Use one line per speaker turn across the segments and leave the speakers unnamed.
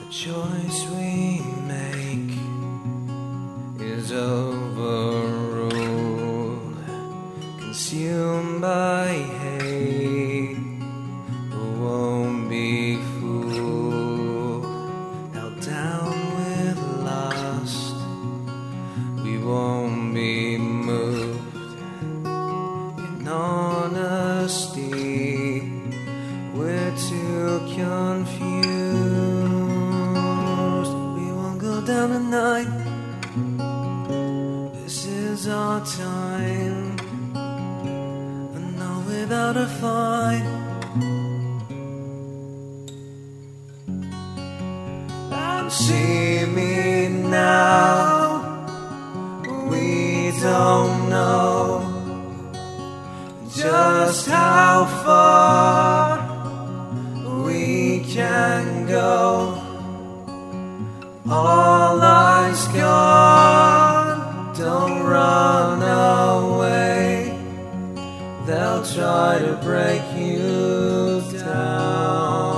choice we make is overruled, consumed by hate, but won't be fooled. Held down with lust, we won't be moved. In honesty, we're too confused. Down tonight, this is our time, and not without a fight. And see me now, we don't know just how far we can go. All eyes gone, don't run away. They'll try to break you down.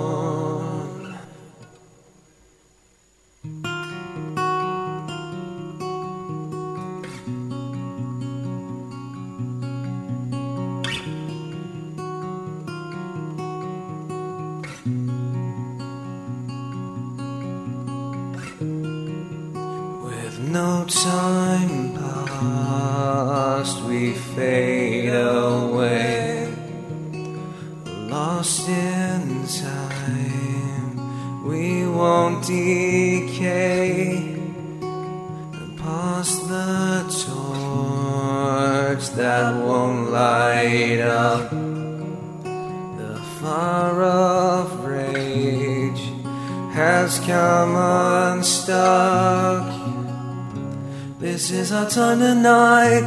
No time past, we fade away, lost in time, we won't decay, and pass the torch that won't light up the fire of rage has come unstuck. This is our time tonight.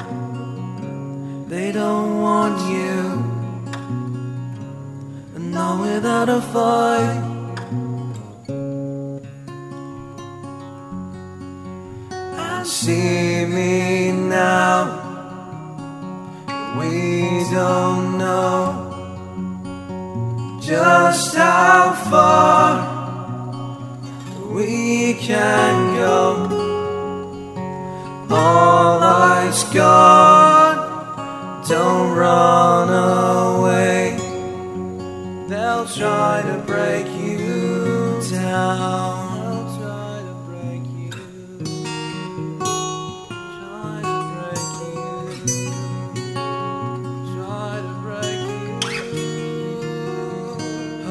They don't want you, and not without a fight. And see me now, we don't know just how far we can go. All eyes gone, don't run away. They'll try to break you down. They'll try to break you. Try to break you. Try to break you.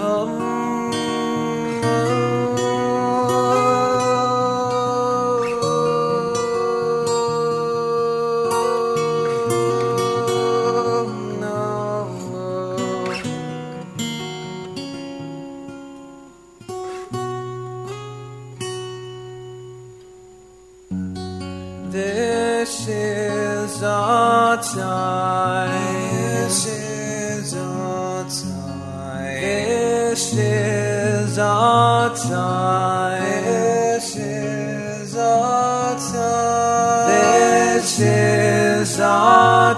This is our time. This is our time. This is our time. This is our time. This is our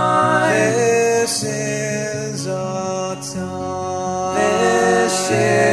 time. This is our time. This is